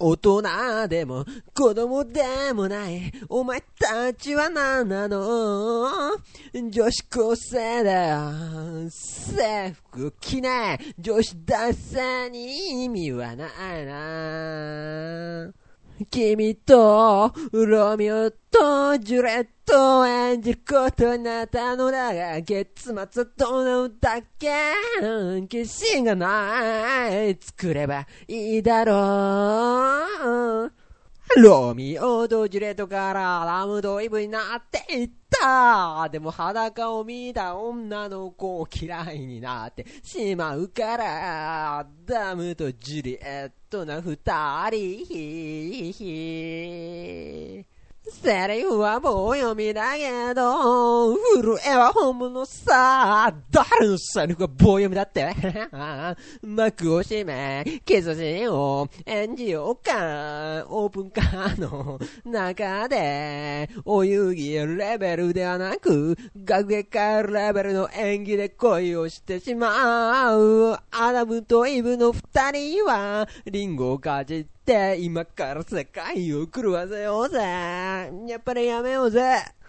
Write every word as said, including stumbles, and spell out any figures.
大人でも子供でもないお前たちは何なの？女子高生だよ。制服着ない女子大生に意味はないな。君とロミオとジュレットを演じることになったのだが、結末はどうだっけ？決心がない。作ればいいだろう。ロミオとジュレットからラムとイブになっていった。でも裸を見た女の子を嫌いになってしまうから、ダムとジュリエットな二人。セリフは棒読みだけど、震えは本物さ。誰のセリフが棒読みだって幕を閉め、キスシーンを演じようか。オープンカーの中で、お遊戯レベルではなく、学芸会レベルの演技で恋をしてしまう。アダムとイブの二人は、リンゴをかじって、今から世界を狂わせようぜ。やっぱりやめようぜ。